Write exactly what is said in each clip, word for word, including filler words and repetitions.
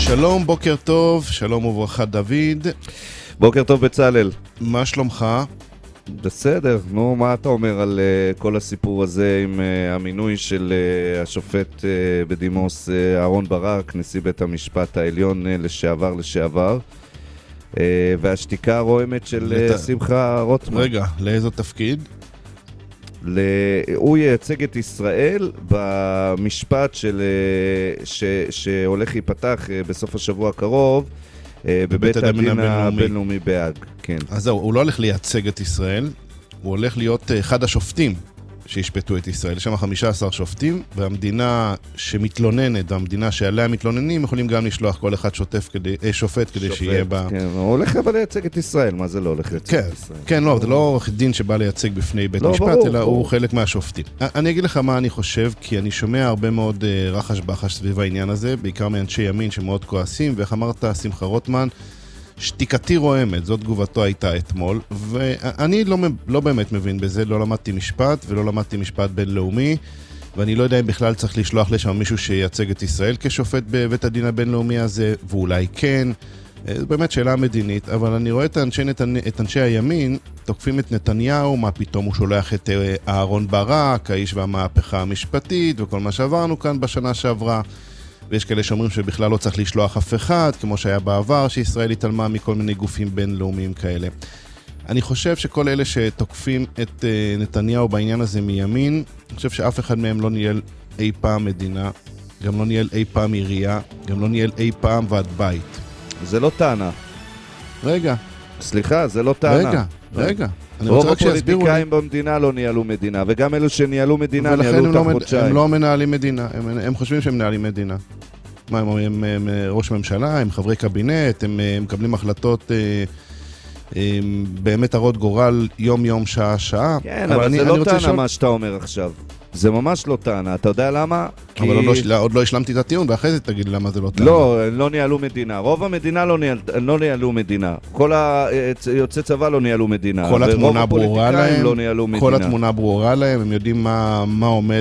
שלום, בוקר טוב, שלום וברכה דוד. בוקר טוב בצלאל. מה שלומך? בסדר, נו, מה אתה אומר על uh, כל הסיפור הזה עם uh, המינוי של uh, השופט uh, בדימוס uh, אהרון ברק, נשיא בית המשפט העליון uh, לשעבר לשעבר, uh, והשתיקה הרועמת של לת... uh, שמחה רוטמן. רגע, לאיזו תפקיד? ל... הוא ייצג את ישראל במשפט של, uh, ש... שהולך להיפתח uh, בסוף השבוע הקרוב, בבית הדין הבינלאומי בהאג, כן. אז זהו, הוא לא הולך לייצג את ישראל, הוא הולך להיות אחד השופטים שישפטו את ישראל. יש שם חמישה עשר שופטים, והמדינה שמתלוננת, והמדינה שעליה מתלוננים, יכולים גם לשלוח כל אחד שוטף כדי, שופט כדי שופט, שיהיה בה... כן, הוא הולך אבל לייצג את ישראל, מה זה לא הולך לייצג כן, את ישראל? כן, לא, זה לא עורך דין שבא לייצג בפני בית לא, משפט, ברור, אלא ברור. הוא חלק מהשופטים. אני אגיד לך מה אני חושב, כי אני שומע הרבה מאוד uh, רחש בחש סביב העניין הזה, בעיקר מאנשי ימין שמאוד כועסים, ואיך אמרת, שמחה רוטמן, שתיקתי רועמת, זאת תגובתו הייתה אתמול, ואני לא, לא באמת מבין בזה, לא למדתי משפט ולא למדתי משפט בינלאומי, ואני לא יודע אם בכלל צריך לשלוח לשם מישהו שייצג את ישראל כשופט בבית הדין הבינלאומי הזה, ואולי כן, זו באמת שאלה מדינית, אבל אני רואה את אנשי, את אנשי הימין תוקפים את נתניהו, מה פתאום הוא שולח את אהרון ברק, האיש והמהפכה המשפטית, וכל מה שעברנו כאן בשנה שעברה, ויש כאלה שאומרים שבכלל לא צריך לשלוח אף אחד, כמו שהיה בעבר, שישראל התעלמה מכל מיני גופים בינלאומיים כאלה. אני חושב שכל אלה שתוקפים את uh, נתניהו בעניין הזה מימין, אני חושב שאף אחד מהם לא ניהל אי פעם מדינה, גם לא ניהל אי פעם עירייה, גם לא ניהל אי פעם ועד בית. זה לא טענה. רגע. סליחה, זה לא טענה. רגע, רגע. רוב הפוליטיקאים במדינה לא ניהלו מדינה, וגם אלו שניהלו מדינה ניהלו אותם חודשיים. הם לא מנהלים מדינה, הם, הם חושבים שהם מנהלים מדינה. מה, הם, הם, הם ראש ממשלה, הם חברי קבינט, הם, הם מקבלים החלטות הם, באמת הרות גורל יום יום, שעה שעה. כן, אבל, אבל אני, זה לא טענה לשאול... מה שאתה אומר עכשיו. זה ממש לא טענה, אתה יודע למה? אבל כי... עוד, לא, עוד לא השלמתי את הטיעון, ואחרי זה תגיד למה זה לא טענה. לא, לא ניהלו מדינה. רוב המדינה לא, ניהל, לא ניהלו מדינה. כל היוצאי צבא לא ניהלו מדינה. כל התמונה ברורה להם, לא ניהלו מדינה. כל התמונה ברורה להם, הם יודעים מה, מה עומד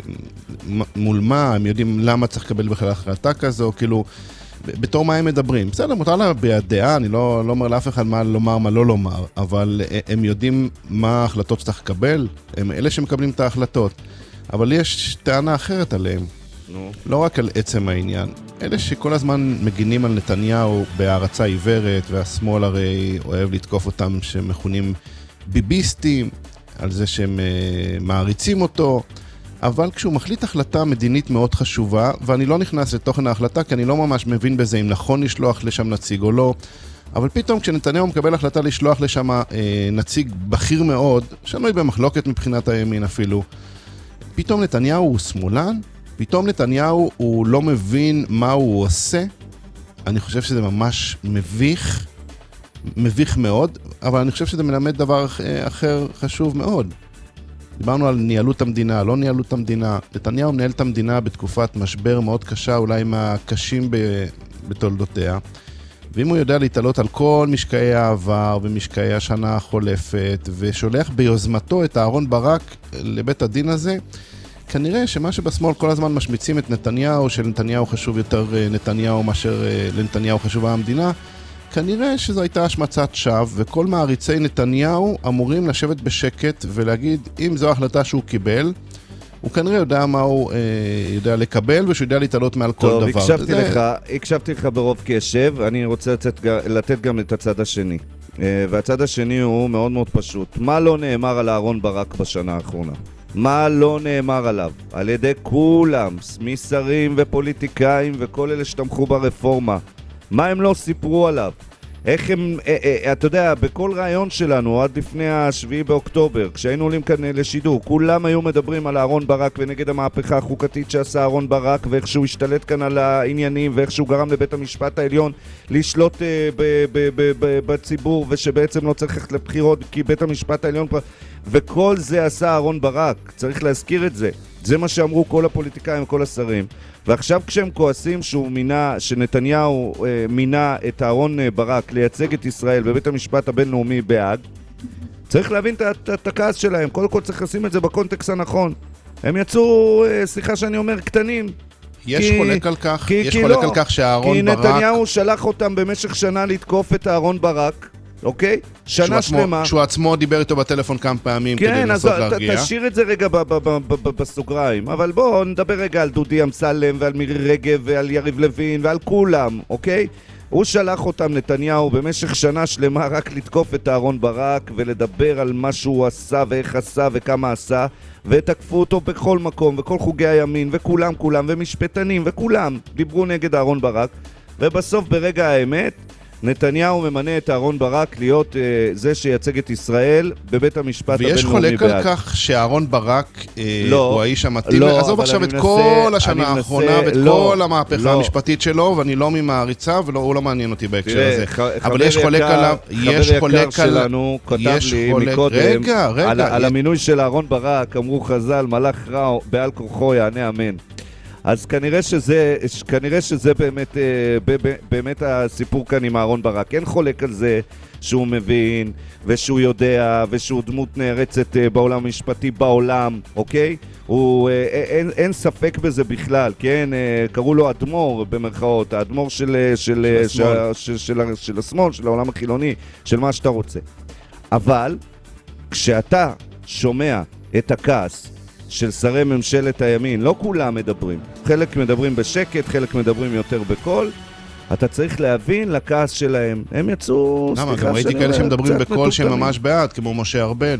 מול מה, הם יודעים למה צריך לקבל בכלל החלטה כזו, כאילו, בתור מה הם מדברים. בסדר, מותר לה בידעה, אני לא, לא אומר לאף אחד מה לומר, מה לא לומר, אבל הם יודעים מה ההחלטות שצריך לקבל, הם אלה שמקבלים את ההחלטות. אבל יש טענה אחרת עליהם, נו. לא רק על עצם העניין. אלה שכל הזמן מגינים על נתניהו בהערצה עיוורת, והשמאל הרי אוהב לתקוף אותם שמכונים ביביסטים, על זה שהם uh, מעריצים אותו, אבל כשהוא מחליט החלטה מדינית מאוד חשובה, ואני לא נכנס לתוכן ההחלטה, כי אני לא ממש מבין בזה אם נכון לשלוח לשם נציג או לא, אבל פתאום כשנתניהו מקבל החלטה לשלוח לשם אה, נציג בכיר מאוד, שנוי במחלוקת מבחינת הימין אפילו, פתאום נתניהו הוא שמאלן, פתאום נתניהו הוא לא מבין מה הוא עושה, אני חושב שזה ממש מביך, מביך מאוד, אבל אני חושב שזה מלמד דבר אחר חשוב מאוד. דיברנו על ניהלות המדינה, לא ניהלות המדינה. נתניהו מנהל את המדינה בתקופת משבר מאוד קשה, אולי מהקשים בתולדותיה. ואם הוא יודע להתעלות על כל משקעי העבר ומשקעי השנה החולפת, ושולח ביוזמתו את אהרון ברק לבית הדין הזה, כנראה שמה שבשמאל כל הזמן משמיצים את נתניהו, שלנתניהו חשוב יותר נתניהו מאשר לנתניהו חשובה המדינה, כנראה שזו הייתה השמצת שווא, וכל מעריצי נתניהו אמורים לשבת בשקט ולהגיד, אם זו ההחלטה שהוא קיבל, הוא כנראה יודע מה הוא אה, יודע לקבל, ושהוא יודע להתעלות מעל כל טוב, דבר. טוב, הקשבתי זה... לך, הקשבתי לך ברוב קשב, אני רוצה לתת, לתת גם את הצד השני. והצד השני הוא מאוד מאוד פשוט. מה לא נאמר על אהרון ברק בשנה האחרונה? מה לא נאמר עליו? על ידי כולם, משרים ופוליטיקאים וכל אלה שתמכו ברפורמה. מה הם לא סיפרו עליו? איך הם, אה, אה, אתה יודע, בכל רעיון שלנו, עד לפני השביעי באוקטובר, כשהיינו עולים כאן לשידור, כולם היו מדברים על אהרון ברק ונגד המהפכה החוקתית שעשה אהרון ברק, ואיך שהוא השתלט כאן על העניינים, ואיך שהוא גרם לבית המשפט העליון לשלוט אה, ב- ב- ב- ב- בציבור, ושבעצם לא צריך ללכת לבחירות, כי בית המשפט העליון כבר... וכל זה עשה אהרון ברק, צריך להזכיר את זה. זה מה שאמרו כל הפוליטיקאים וכל השרים. ועכשיו כשהם כועסים שהוא מינה, שנתניהו אה, מינה את אהרון ברק לייצג את ישראל בבית המשפט הבינלאומי בהאג, צריך להבין את הכעס שלהם. קודם כל צריך לשים את זה בקונטקסט הנכון. הם יצאו, אה, סליחה שאני אומר, קטנים. יש כי, חולק על כך? כי, יש כי חולק לא, על כך שאהרון ברק... כי נתניהו שלח אותם במשך שנה לתקוף את אהרון ברק, אוקיי? שנה שלמה. שהוא עצמו דיבר איתו בטלפון כמה פעמים כן, כדי לנסות להרגיע. כן, אז תשאיר את זה רגע ב- ב- ב- ב- בסוגריים. אבל בואו נדבר רגע על דודי אמסלם ועל מירי רגב ועל יריב לוין ועל כולם, אוקיי? הוא שלח אותם, נתניהו, במשך שנה שלמה רק לתקוף את אהרון ברק ולדבר על מה שהוא עשה ואיך עשה וכמה עשה, ותקפו אותו בכל מקום, וכל חוגי הימין, וכולם כולם, ומשפטנים, וכולם דיברו נגד אהרון ברק, ובסוף ברגע האמת נתניהו ממנה את אהרון ברק להיות אה, זה שייצג את ישראל בבית המשפט הבינלאומי בהאג. ויש חולק על כך שאהרון ברק אה, לא, הוא האיש המתאים. לא, עזוב עכשיו את מנסה, כל השנה האחרונה ואת לא, כל המהפכה לא. המשפטית שלו, ואני לא ממעריצה והוא לא מעניין אותי בהקשר תראה, הזה. ח, אבל יש חולק יקר, עליו, יש חבר חולק יקר על... שלנו כתב לי חולק... מקודם רגע, רגע, על, י... על המינוי של אהרון ברק, אמרו חז"ל, מלאך רע בעל כורחו יענה אמן. אז כנראה שזה, כנראה שזה באמת, באמת הסיפור כאן עם אהרון ברק. אין חולק על זה שהוא מבין, ושהוא יודע, ושהוא דמות נערצת בעולם המשפטי בעולם, אוקיי? הוא, אין, אין ספק בזה בכלל, כן? קראו לו אדמו"ר במרכאות, האדמו"ר של, של, של, של, של, של, של השמאל, של העולם החילוני, של מה שאתה רוצה. אבל כשאתה שומע את הכעס של שרי ממשלת הימין, לא כולם מדברים, חלק מדברים בשקט, חלק מדברים יותר בקול, אתה צריך להבין לכעס שלהם. הם יצאו... למה? גם ראיתי כאלה שמדברים בקול שהם ממש בעד, כמו משה ארבל.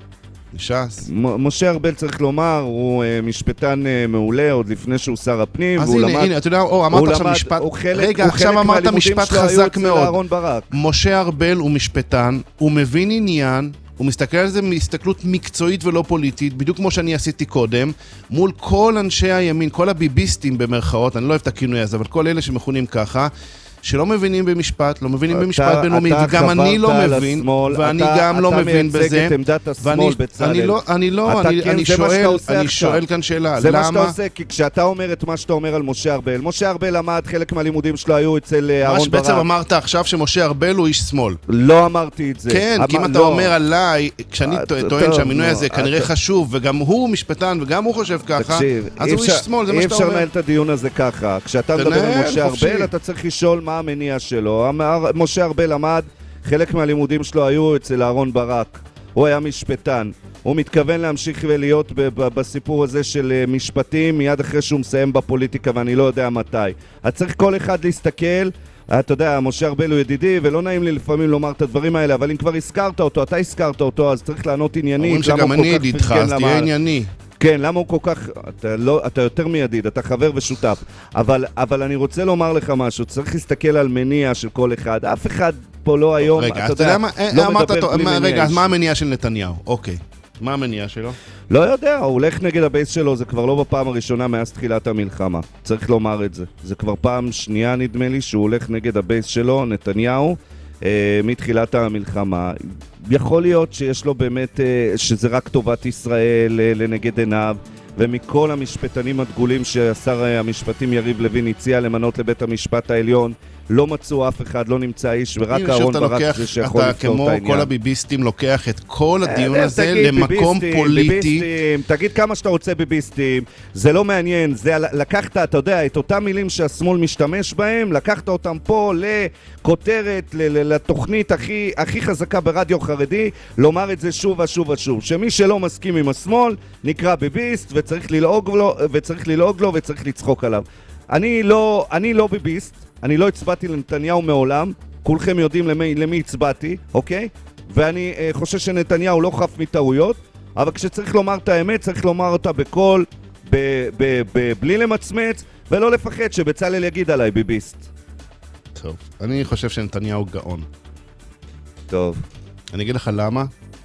מש"ס. משה ארבל, צריך לומר, הוא משפטן מעולה, עוד לפני שהוא שר הפנים, אז הנה, הנה, אתה יודע, אמרת עכשיו משפט... רגע, עכשיו אמרת משפט חזק מאוד. משה ארבל הוא משפטן, הוא מבין עניין, הוא מסתכל על זה מהסתכלות מקצועית ולא פוליטית, בדיוק כמו שאני עשיתי קודם, מול כל אנשי הימין, כל הביביסטים במרכאות, אני לא אוהב את הכינוי הזה, אבל כל אלה שמכונים ככה, שלא מבינים במשפט, לא מבינים במשפט בינלאומי, וגם אני לא מבין, ואני גם לא מבין בזה. אתה מייצג את עמדת השמאל בצלאל. אני לא, אני לא, אני שואל, אני שואל כאן שאלה, למה? זה מה שאתה עושה, כי כשאתה אומר את מה שאתה אומר על משה ארבל, משה ארבל למד, חלק מהלימודים שלו היו אצל אהרון ברק. מה שבעצם אמרת עכשיו שמשה ארבל הוא איש שמאל. לא אמרתי את זה. כן, כי אם אתה אומר עליי, כשאני טוען שהמינוי הזה כנראה חשוב, וגם הוא משפטן וגם הוא חושב ככה, אז הוא איש שמאל, זה מה שאתה אומר. אי אפשר לנהל את הדיון הזה ככה. כשאתה מדבר על משה ארבל, אתה צריך לשאול מה המניע שלו. משה ארבל למד, חלק מהלימודים שלו היו אצל אהרון ברק. הוא היה משפטן. הוא מתכוון להמשיך ולהיות בסיפור הזה של משפטים מיד אחרי שהוא מסיים בפוליטיקה, ואני לא יודע מתי. אז צריך כל אחד להסתכל. אתה יודע, משה ארבל הוא ידידי, ולא נעים לי לפעמים לומר את הדברים האלה, אבל אם כבר הזכרת אותו, אתה הזכרת אותו, אז צריך לענות עניינית. אומרים שגם אני ידידך, אז תהיה ענייני. כן, למה הוא כל כך... אתה, לא, אתה יותר מידיד, אתה חבר ושותף. אבל, אבל אני רוצה לומר לך משהו, צריך להסתכל על מניע של כל אחד. אף אחד פה לא היום, רגע, אתה יודע, מה, לא מדבר מדבר בלי מניע. רגע, אז מה המניע של נתניהו? אוקיי. מה המניע שלו? לא יודע, הוא הולך נגד הבייס שלו, זה כבר לא בפעם הראשונה מאז תחילת המלחמה. צריך לומר את זה. זה כבר פעם שנייה נדמה לי שהוא הולך נגד הבייס שלו, נתניהו, אה, מתחילת המלחמה. יכול להיות שיש לו באמת, אה, שזה רק טובת ישראל אה, לנגד עיניו, ומכל המשפטנים הדגולים שהשר המשפטים יריב לוין הציע למנות לבית המשפט העליון, לא מצאו אף אחד, לא נמצא איש, ורק אהרון ברק זה שיכול לפתור את העניין. אתה כמו כל הביביסטים לוקח את כל הדיון הזה למקום פוליטי. תגיד כמה שאתה רוצה ביביסטים, זה לא מעניין, זה לקחת, אתה יודע, את אותם מילים שהשמאל משתמש בהם, לקחת אותם פה לכותרת, לתוכנית הכי, הכי חזקה ברדיו חרדי, לומר את זה שוב ושוב ושוב, שמי שלא מסכים עם השמאל נקרא ביביסט, וצריך ללעוג לו, וצריך ללעוג לו, וצריך לצחוק עליו. אני לא, אני לא ביביסט, אני לא הצבעתי לנתניהו מעולם, כולכם יודעים למי, למי הצבעתי, אוקיי? ואני אה, חושב שנתניהו לא חף מטעויות, אבל כשצריך לומר את האמת, צריך לומר אותה בקול, ב, ב, ב, בלי למצמץ, ולא לפחד שבצלאל יגיד עליי ביביסט. טוב, אני חושב שנתניהו גאון. טוב. אני אגיד לך למה?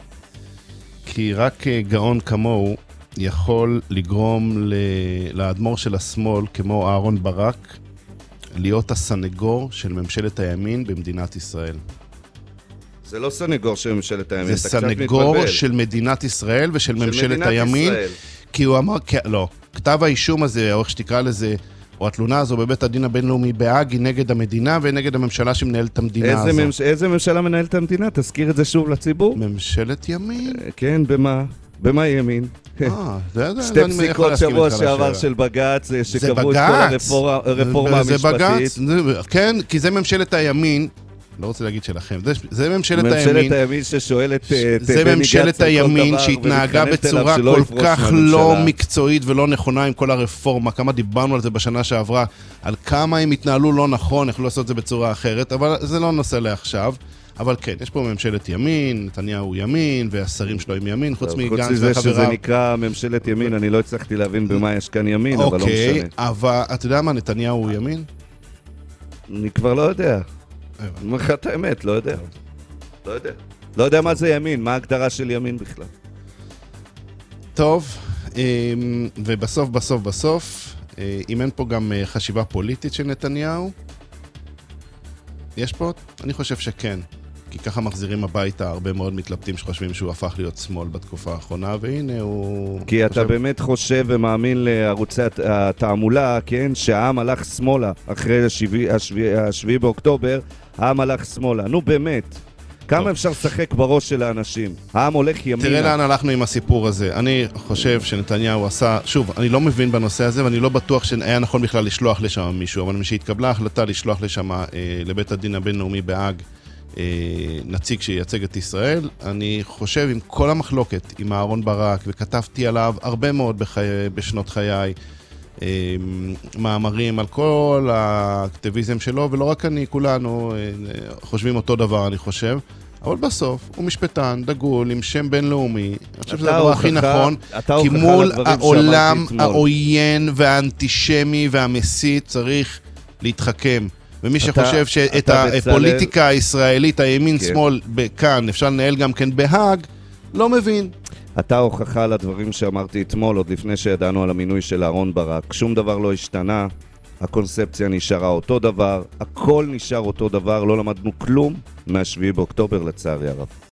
כי רק גאון כמוהו יכול לגרום לאדמו"ר של השמאל, כמו אהרון ברק, להיות הסנגור של ממשלת הימין במדינת ישראל. זה לא סנגור של ממשלת הימין, זה סנגור של מדינת ישראל ושל ממשלת הימין. כי הוא אמר, לא, כתב האישום הזה, או איך שתקרא לזה, או התלונה הזו בבית הדין הבינלאומי בהאג, היא נגד המדינה ונגד הממשלה שמנהלת את המדינה הזו. איזה ממשלה מנהלת את המדינה? תזכיר את זה שוב לציבור. ממשלת ימין. כן, במה? במה ימין? אה, זה, זה, שתי אני יכול פסיקות להסכים שבוע איתך שעבר לשאלה. של בג"ץ, זה שקבעו את בג"ץ. כל הרפורמה זה המשפטית. בג"ץ, זה- כן, כי זה ממשלת הימין, לא רוצה להגיד שלכם, זה, זה ממשלת הימין, ממשלת הימין ששואלת את זה בני ממשלת גנץ על כל הימין דבר שהתנהגה ומתחנפת אליו בצורה שלא כל יפרוש כך מהממשלה. לא מקצועית ולא נכונה עם כל הרפורמה, כמה דיברנו על זה בשנה שעברה, על כמה הם התנהלו לא נכון, יכלו לעשות את זה בצורה אחרת, אבל זה לא נושא לעכשיו. אבל כן, יש פה ממשלת ימין, נתניהו ימין, והשרים שלו עם ימין, חוץ חוץ מגנץ מזה שזה וחבריו. נקרא ממשלת ימין, אני לא הצלחתי להבין במה יש כאן ימין, אבל לא אוקיי, משנה. אבל אתה יודע מה, נתניהו הוא ימין? אני כבר לא יודע. אני אומר לך את האמת, לא יודע. לא יודע. לא יודע מה זה ימין, מה ההגדרה של ימין בכלל. טוב, אמ, ובסוף, בסוף, בסוף, אה, אם אין פה גם אה, חשיבה פוליטית של נתניהו, יש פה? אני חושב שכן. כי ככה מחזירים הביתה הרבה מאוד מתלבטים שחושבים שהוא הפך להיות שמאל בתקופה האחרונה, והנה הוא... כי אתה באמת חושב ומאמין לערוצי הת- התעמולה, כן, שהעם הלך שמאלה אחרי השביעי- השביעי השביעי באוקטובר, העם הלך שמאלה. נו באמת, כמה טוב. אפשר לשחק בראש של האנשים? העם הולך ימינה. תראה לאן הלכנו עם הסיפור הזה. אני חושב שנתניהו עשה, שוב, אני לא מבין בנושא הזה, ואני לא בטוח שהיה נכון בכלל לשלוח לשם מישהו, אבל משהתקבלה החלטה לשלוח לשם אה, לבית הדין הבינלאומי בהאג אה, נציג שייצג את ישראל, אני חושב עם כל המחלוקת עם אהרון ברק, וכתבתי עליו הרבה מאוד בחיי, בשנות חיי, אה, מאמרים על כל האקטיביזם שלו, ולא רק אני, כולנו אה, חושבים אותו דבר, אני חושב. אבל בסוף הוא משפטן, דגול, עם שם בינלאומי. אני חושב שזה הדבר הכי נכון, כי מול העולם העוין והאנטישמי והמסית צריך להתחכם. ומי שחושב שאת הפוליטיקה הישראלית, הימין-שמאל כאן, אפשר לנהל גם כן בהאג, לא מבין. אתה הוכחה לדברים שאמרתי אתמול, עוד לפני שידענו על המינוי של אהרון ברק. שום דבר לא השתנה, הקונספציה נשארה אותו דבר, הכל נשאר אותו דבר, לא למדנו כלום מהשביעי באוקטובר לצערי הרב.